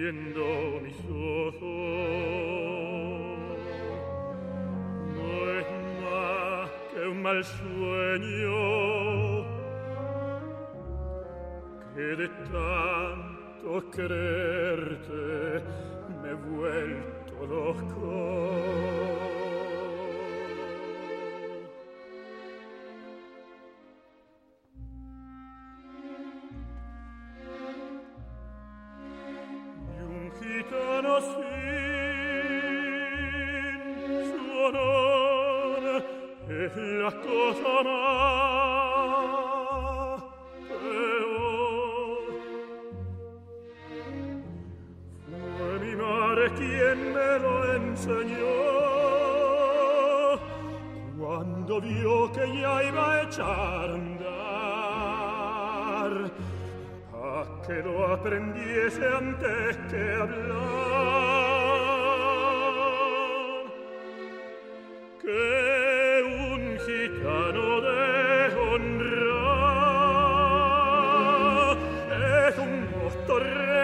abriendo mis ojos. No es más que un mal sueño que de tanto quererte me he vuelto loco. Gitano sin su honor es la cosa más peor. Fue mi madre quien me lo enseñó cuando vio que ya iba a echar a andar, que lo aprendiese antes que hablar, que un gitano de honra es un mosto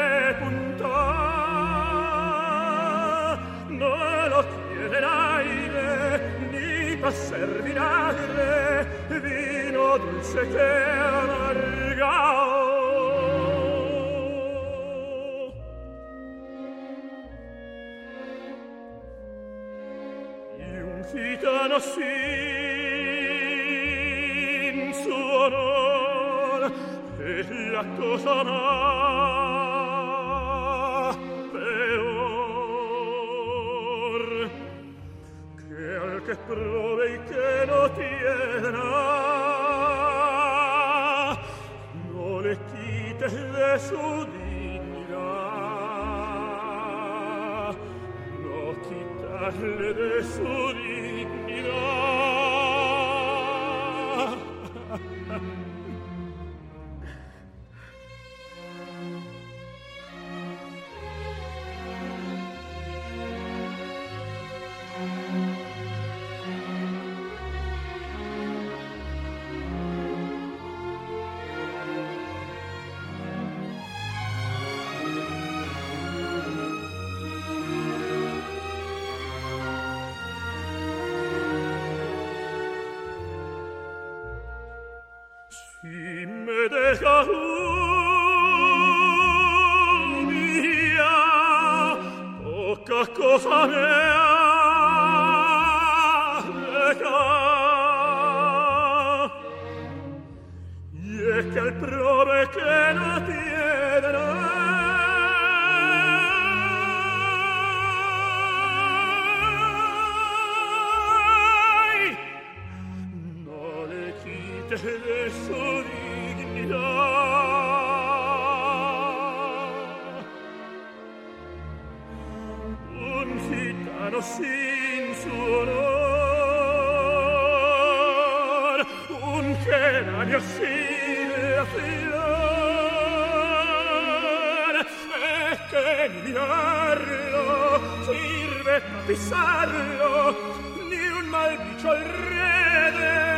repuntar, no lo quiere aire ni pa' ser vinagre, vino dulce que amargao. Gitano sin su honor es la cosa más peor, que al que prove y que no tiene nada, no le quites de su dignidad, no quitarle de su dignidad. Si me dejas un día, pocas cosas me has dejado, y es que el prove que no tiene nada, de su dignidad. Un gitano sin su honor, un geranio sin la flor, es que ni mirarlo sirve para pisarlo, ni un mal bicho alrededor.